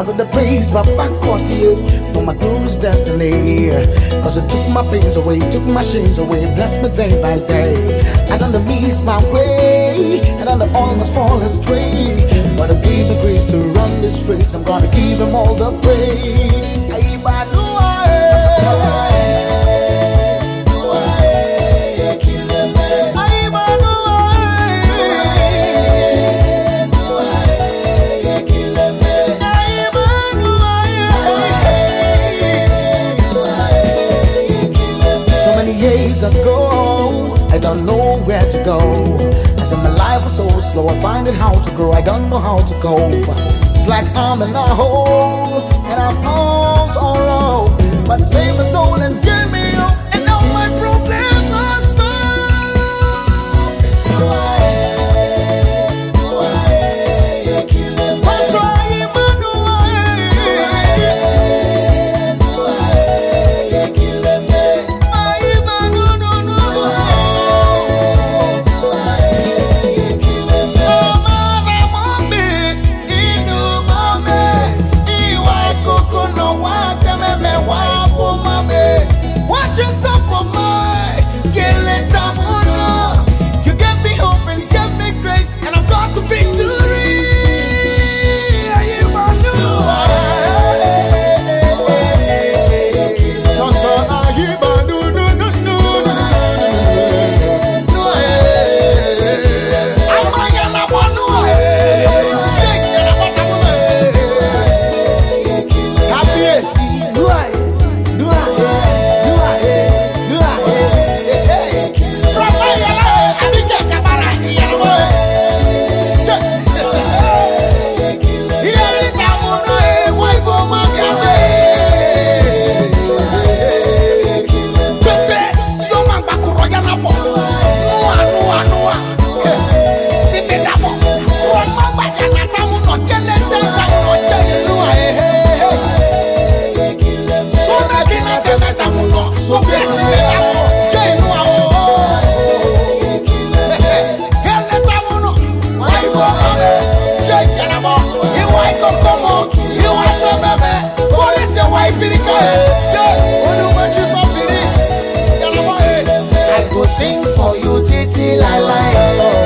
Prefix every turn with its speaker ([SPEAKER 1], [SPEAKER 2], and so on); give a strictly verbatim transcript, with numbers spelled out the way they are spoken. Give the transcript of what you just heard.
[SPEAKER 1] I got the praise, but back caught you for my glorious destiny. Cause it took my pains away, took my shames away, blessed me day by day. I done the means my way, and I done almost fall astray. But I gave me grace to run this race, I'm gonna give him all the praise. Ay, ba, no, I, ago, I don't know where to go. I said my life was so slow, I find it hard to grow, I don't know how to cope. It's like I'm in a hole, and I'm all sorrow. But save my soul and give me hope, and all my problems are solved. Do I, do I, kill him? I'm trying, but do I, do I, kill him? Just up for my you give me hope and give me grace, and I've got the victory. So bless me, Jay, no, I go sing for you, Titi, la la.